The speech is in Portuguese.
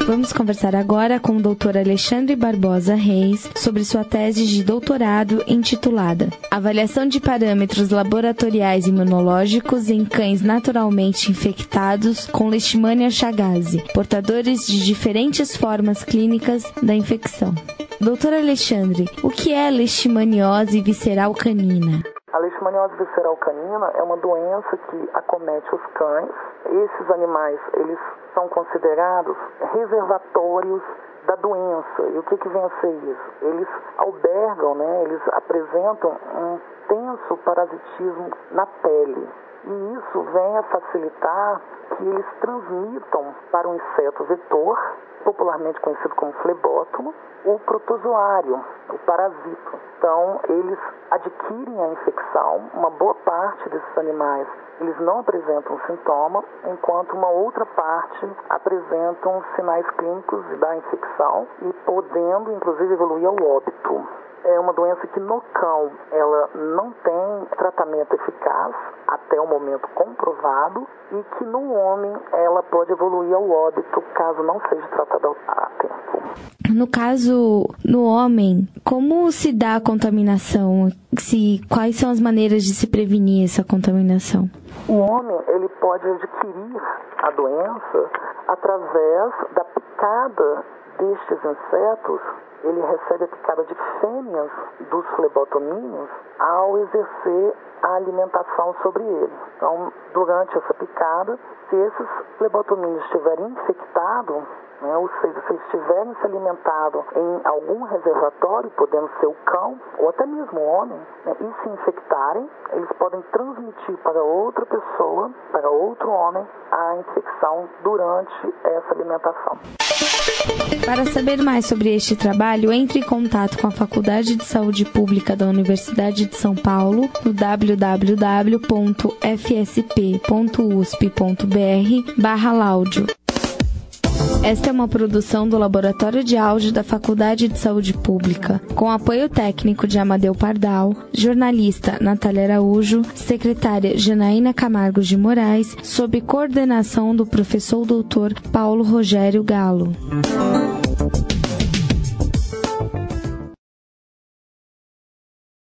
Vamos conversar agora com o Dr. Alexandre Barbosa Reis sobre sua tese de doutorado intitulada Avaliação de parâmetros laboratoriais imunológicos em cães naturalmente infectados com Leishmania chagas, portadores de diferentes formas clínicas da infecção. Dr. Alexandre, o que é leishmaniose visceral canina? A leishmaniose visceral canina é uma doença que acomete os cães. Esses animais, eles são considerados reservatórios da doença. E o que vem a ser isso? Eles albergam, eles apresentam um tenso parasitismo na pele. E isso vem a facilitar que eles transmitam para um inseto vetor, popularmente conhecido como flebótomo, o protozoário, o parasito. Então, eles adquirem a infecção. Uma boa parte desses animais, eles não apresentam sintoma, enquanto uma outra parte apresentam sinais clínicos da infecção e podendo, inclusive, evoluir ao óbito. É uma doença que no cão ela não tem tratamento eficaz até o momento comprovado e que no homem ela pode evoluir ao óbito caso não seja tratada a tempo. No caso, no homem, como se dá a contaminação? Quais são as maneiras de se prevenir essa contaminação? O homem ele pode adquirir a doença através da picada destes insetos. Ele recebe a picada de fêmeas dos flebotomíneos ao exercer a alimentação sobre ele. Então, durante essa picada, se esses flebotomíneos estiverem infectados, ou seja, se eles estiverem se alimentado em algum reservatório, podendo ser o cão ou até mesmo o homem, e se infectarem, eles podem transmitir para outra pessoa, para outro homem, a infecção durante essa alimentação. Para saber mais sobre este trabalho, entre em contato com a Faculdade de Saúde Pública da Universidade de São Paulo no www.fsp.usp.br/laudio. Esta é uma produção do Laboratório de Áudio da Faculdade de Saúde Pública, com apoio técnico de Amadeu Pardal, jornalista Natália Araújo, secretária Janaína Camargo de Moraes, sob coordenação do professor doutor Paulo Rogério Galo.